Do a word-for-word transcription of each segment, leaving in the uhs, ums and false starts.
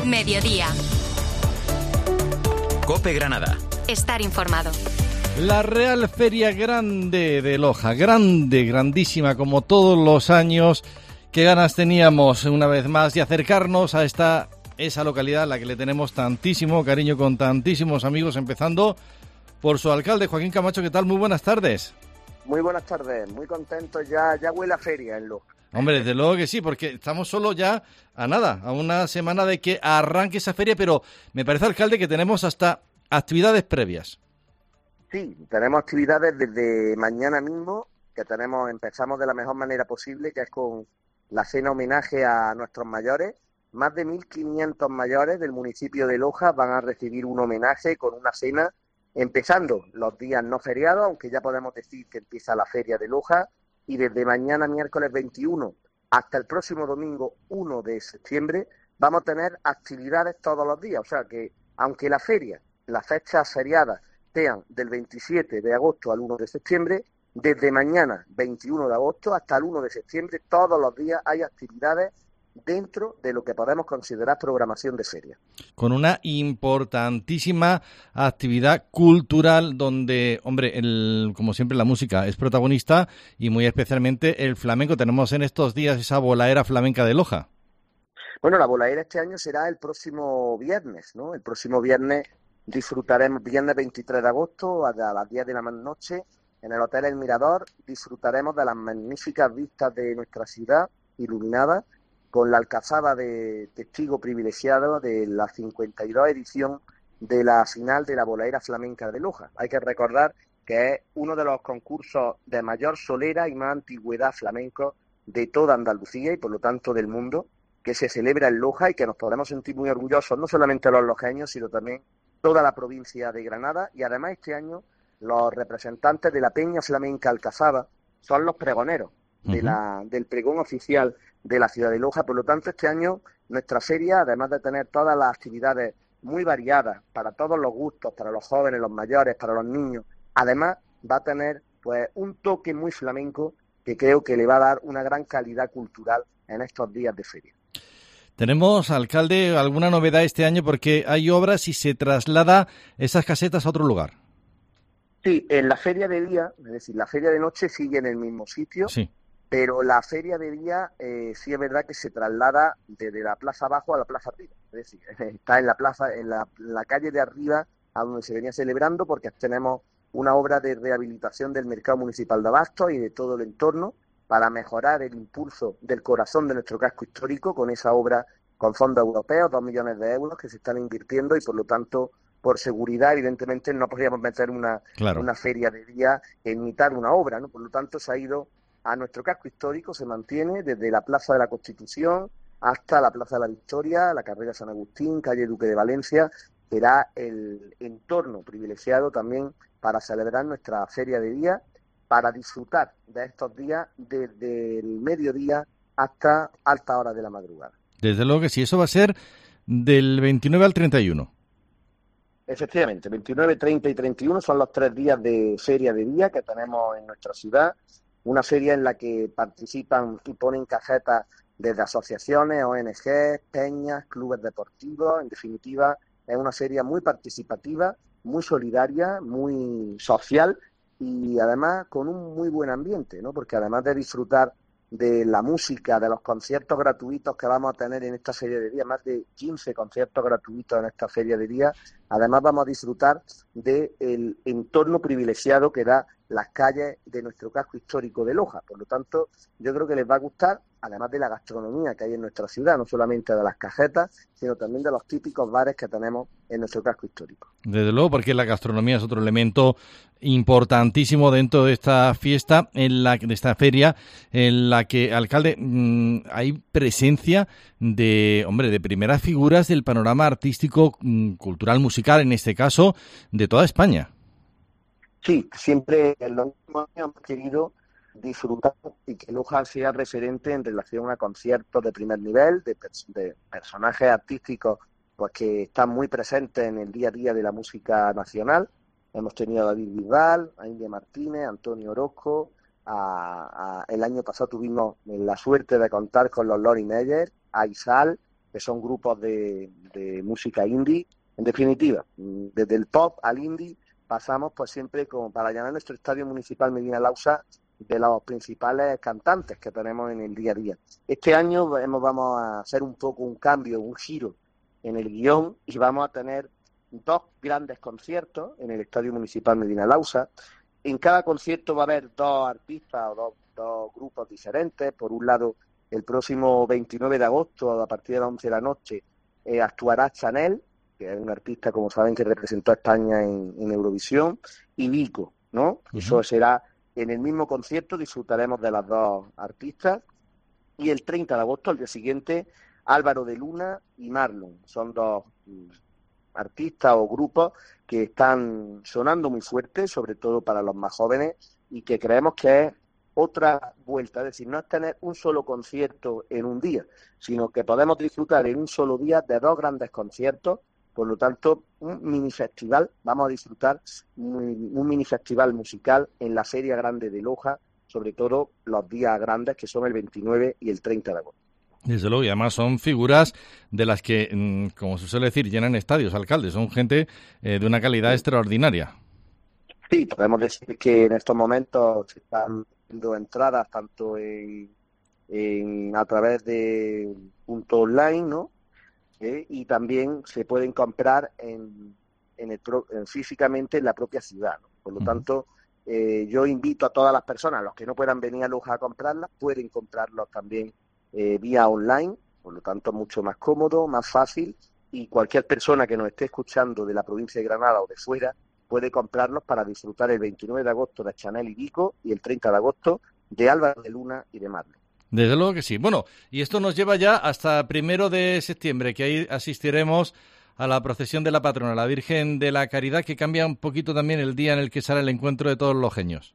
Mediodía. COPE Granada. Estar informado. La Real Feria Grande de Loja, grande, grandísima, como todos los años. Qué ganas teníamos una vez más de acercarnos a esta esa localidad a la que le tenemos tantísimo cariño, con tantísimos amigos, empezando por su alcalde, Joaquín Camacho. ¿Qué tal? Muy buenas tardes. Muy buenas tardes, muy contento, ya ya huele a feria en Loja. Hombre, desde luego que sí, porque estamos solo ya a nada, a una semana de que arranque esa feria, pero me parece, alcalde, que tenemos hasta actividades previas. Sí, tenemos actividades desde mañana mismo, que tenemos empezamos de la mejor manera posible, que es con la cena homenaje a nuestros mayores. Más de mil quinientos mayores del municipio de Loja van a recibir un homenaje con una cena, empezando los días no feriados, aunque ya podemos decir que empieza la feria de Loja, y desde mañana miércoles veintiuno hasta el próximo domingo uno de septiembre vamos a tener actividades todos los días. O sea que, aunque la feria, las fechas feriadas sean del veintisiete de agosto al uno de septiembre, desde mañana veintiuno de agosto hasta el uno de septiembre, todos los días hay actividades dentro de lo que podemos considerar programación de feria. Con una importantísima actividad cultural donde, hombre, el, como siempre la música es protagonista y muy especialmente el flamenco. Tenemos en estos días esa bolaera flamenca de Loja. Bueno, la bolaera este año será el próximo viernes, ¿no? El próximo viernes disfrutaremos, viernes veintitrés de agosto a las diez de la noche, en el Hotel El Mirador, disfrutaremos de las magníficas vistas de nuestra ciudad iluminada, con la alcazaba de testigo privilegiado de la cincuenta y dos edición de la final de la bolaera flamenca de Loja. Hay que recordar que es uno de los concursos de mayor solera y más antigüedad flamenco de toda Andalucía y por lo tanto del mundo, que se celebra en Loja y que nos podemos sentir muy orgullosos, no solamente los lojeños, sino también toda la provincia de Granada. Y además este año los representantes de la Peña Flamenca Alcazaba son los pregoneros de uh-huh. la, del pregón oficial de la ciudad de Loja. Por lo tanto, este año nuestra feria, además de tener todas las actividades muy variadas para todos los gustos, para los jóvenes, los mayores, para los niños, además va a tener pues un toque muy flamenco que creo que le va a dar una gran calidad cultural en estos días de feria. Tenemos, alcalde, alguna novedad este año porque hay obras y se traslada esas casetas a otro lugar. Sí, en la feria de día, es decir, la feria de noche sigue en el mismo sitio. Sí. Pero la feria de día eh, sí es verdad que se traslada desde la plaza abajo a la plaza arriba. Es decir, está en la plaza, en la, en la calle de arriba a donde se venía celebrando, porque tenemos una obra de rehabilitación del mercado municipal de Abastos y de todo el entorno para mejorar el impulso del corazón de nuestro casco histórico con esa obra con fondos europeos, dos millones de euros que se están invirtiendo y por lo tanto, por seguridad, evidentemente no podríamos meter una, claro. una feria de día en mitad de una obra, ¿no? Por lo tanto se ha ido a nuestro casco histórico, se mantiene desde la Plaza de la Constitución hasta la Plaza de la Victoria, la Carrera San Agustín, calle Duque de Valencia. Será el entorno privilegiado también para celebrar nuestra feria de día, para disfrutar de estos días desde el mediodía hasta altas horas de la madrugada. Desde luego que sí, eso va a ser del veintinueve al treinta y uno. Efectivamente, veintinueve, treinta y treinta y uno son los tres días de feria de día que tenemos en nuestra ciudad. Una feria en la que participan y ponen casetas desde asociaciones, O N G, peñas, clubes deportivos. En definitiva, es una feria muy participativa, muy solidaria, muy social y además con un muy buen ambiente, ¿no? Porque además de disfrutar de la música, de los conciertos gratuitos que vamos a tener en esta feria de día, más de quince conciertos gratuitos en esta feria de día, además vamos a disfrutar del entorno privilegiado que da las calles de nuestro casco histórico de Loja. Por lo tanto, yo creo que les va a gustar, además de la gastronomía que hay en nuestra ciudad, no solamente de las cajetas, sino también de los típicos bares que tenemos en nuestro casco histórico. Desde luego, porque la gastronomía es otro elemento importantísimo dentro de esta fiesta, en la de esta feria, en la que, alcalde, mmm, hay presencia de, hombre, de primeras figuras del panorama artístico, mmm, cultural, musical, en este caso, de toda España. Sí, siempre en los últimos años hemos querido disfrutar y que Loja sea referente en relación a conciertos de primer nivel, de, de personajes artísticos pues que están muy presentes en el día a día de la música nacional. Hemos tenido a David Bisbal, a India Martínez, a Antonio Orozco, a, a, el año pasado tuvimos la suerte de contar con los Lori Meyer, a Isal, que son grupos de, de música indie. En definitiva, desde el pop al indie pasamos pues siempre como para llenar nuestro estadio municipal Medina Lausa de los principales cantantes que tenemos en el día a día. Este año hemos, vamos a hacer un poco un cambio, un giro en el guión y vamos a tener dos grandes conciertos en el Estadio Municipal Medina Lausa. En cada concierto va a haber dos artistas o dos, dos grupos diferentes. Por un lado, el próximo veintinueve de agosto, a partir de las once de la noche, eh, actuará Chanel, que es un artista, como saben, que representó a España en, en Eurovisión, y Vico, ¿no? Uh-huh. Eso será en el mismo concierto, disfrutaremos de las dos artistas. Y el treinta de agosto, al día siguiente, Álvaro de Luna y Marlon. Son dos artistas o grupos que están sonando muy fuerte, sobre todo para los más jóvenes, y que creemos que es otra vuelta, es decir, no es tener un solo concierto en un día, sino que podemos disfrutar en un solo día de dos grandes conciertos. Por lo tanto, un mini festival, vamos a disfrutar un, un mini festival musical en la Feria Grande de Loja, sobre todo los días grandes que son el veintinueve y el treinta de agosto. Desde luego, y además son figuras de las que, como se suele decir, llenan estadios, alcaldes. Son gente eh, de una calidad sí. extraordinaria. Sí, podemos decir que en estos momentos se están dando entradas tanto en, en a través de punto online, ¿no? Eh, y también se pueden comprar en, en el pro, en, físicamente en la propia ciudad, ¿no? Por lo uh-huh. tanto, eh, yo invito a todas las personas, los que no puedan venir a Loja a comprarlas, pueden comprarlos también Eh, vía online, por lo tanto mucho más cómodo, más fácil, y cualquier persona que nos esté escuchando de la provincia de Granada o de fuera puede comprarlos para disfrutar el veintinueve de agosto de Chanel y Vico y el treinta de agosto de Álvaro de Luna y de Marlon. Desde luego que sí. Bueno, y esto nos lleva ya hasta primero de septiembre, que ahí asistiremos a la procesión de la patrona, la Virgen de la Caridad, que cambia un poquito también el día en el que sale el encuentro de todos los genios.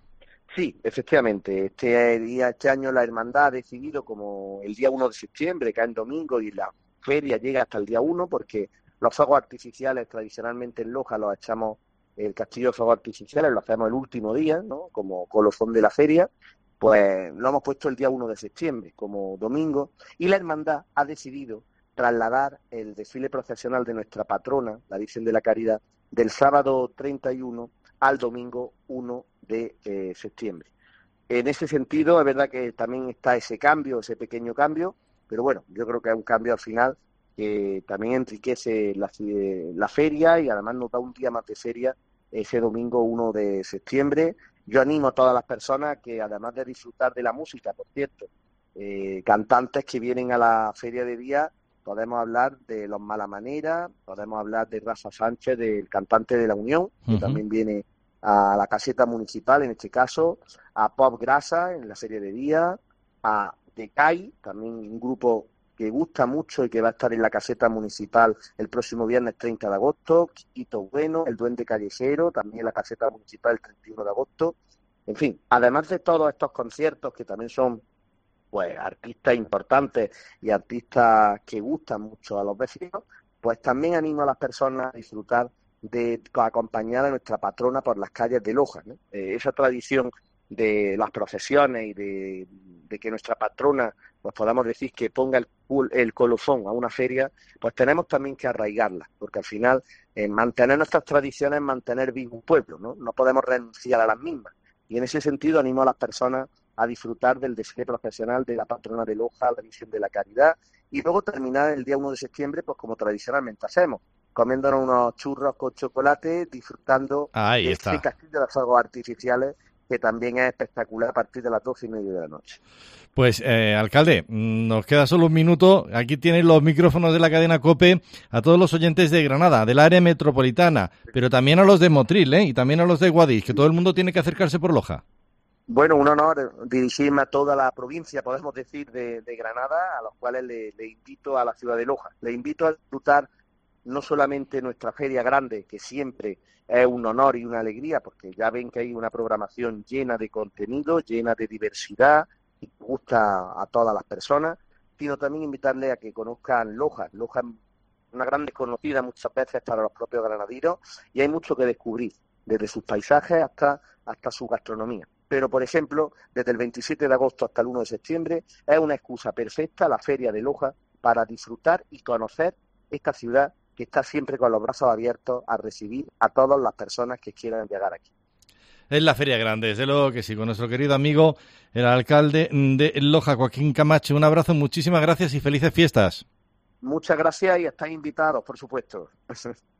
Sí, efectivamente. Este día, este año la hermandad ha decidido como el día uno de septiembre, que es en domingo, y la feria llega hasta el día uno, porque los fuegos artificiales tradicionalmente en Loja los echamos, el castillo de fuegos artificiales lo hacemos el último día, ¿no? Como colofón de la feria, pues lo hemos puesto el día uno de septiembre, como domingo, y la hermandad ha decidido trasladar el desfile procesional de nuestra patrona, la Virgen de la Caridad, del sábado treinta y uno al domingo uno de eh, septiembre. En ese sentido, es verdad que también está ese cambio, ese pequeño cambio, pero bueno, yo creo que es un cambio al final que también enriquece la, la feria y además nos da un día más de feria ese domingo uno de septiembre. Yo animo a todas las personas que, además de disfrutar de la música, por cierto, eh, cantantes que vienen a la feria de día, podemos hablar de Los Malamanera, podemos hablar de Rafa Sánchez, del cantante de La Unión, que uh-huh. también viene a la caseta municipal, en este caso, a Pop Grasa en la serie de día, a Decay, también un grupo que gusta mucho y que va a estar en la caseta municipal el próximo viernes treinta de agosto, Quito Bueno, el Duende Callejero, también en la caseta municipal el treinta y uno de agosto. En fin, además de todos estos conciertos que también son pues artistas importantes y artistas que gustan mucho a los vecinos, pues también animo a las personas a disfrutar de acompañar a nuestra patrona por las calles de Loja, ¿no? Eh, esa tradición de las procesiones y de, de que nuestra patrona, pues podamos decir que ponga el, el colofón a una feria, pues tenemos también que arraigarla, porque al final eh, mantener nuestras tradiciones es mantener vivo un pueblo, ¿no? No podemos renunciar a las mismas. Y en ese sentido animo a las personas a disfrutar del desfile profesional de la patrona de Loja, la Virgen de la Caridad, y luego terminar el día uno de septiembre, pues como tradicionalmente hacemos, comiéndonos unos churros con chocolate, disfrutando Ahí de está. este castillo de fuegos artificiales, que también es espectacular a partir de las doce y media de la noche. Pues, eh, alcalde, nos queda solo un minuto. Aquí tienen los micrófonos de la cadena COPE a todos los oyentes de Granada, del área metropolitana, pero también a los de Motril, ¿eh? Y también a los de Guadix, que todo el mundo tiene que acercarse por Loja. Bueno, un honor dirigirme a toda la provincia, podemos decir, de, de Granada, a los cuales le, le invito a la ciudad de Loja. Le invito a disfrutar no solamente nuestra feria grande, que siempre es un honor y una alegría, porque ya ven que hay una programación llena de contenido, llena de diversidad, y que gusta a todas las personas, sino también invitarles a que conozcan Loja. Loja es una gran desconocida muchas veces para los propios granadinos, y hay mucho que descubrir, desde sus paisajes hasta, hasta su gastronomía. Pero, por ejemplo, desde el veintisiete de agosto hasta el uno de septiembre es una excusa perfecta la Feria de Loja, para disfrutar y conocer esta ciudad que está siempre con los brazos abiertos a recibir a todas las personas que quieran llegar aquí. Es la Feria Grande, desde luego que sí, con nuestro querido amigo, el alcalde de Loja, Joaquín Camacho. Un abrazo, muchísimas gracias y felices fiestas. Muchas gracias y estáis invitados, por supuesto.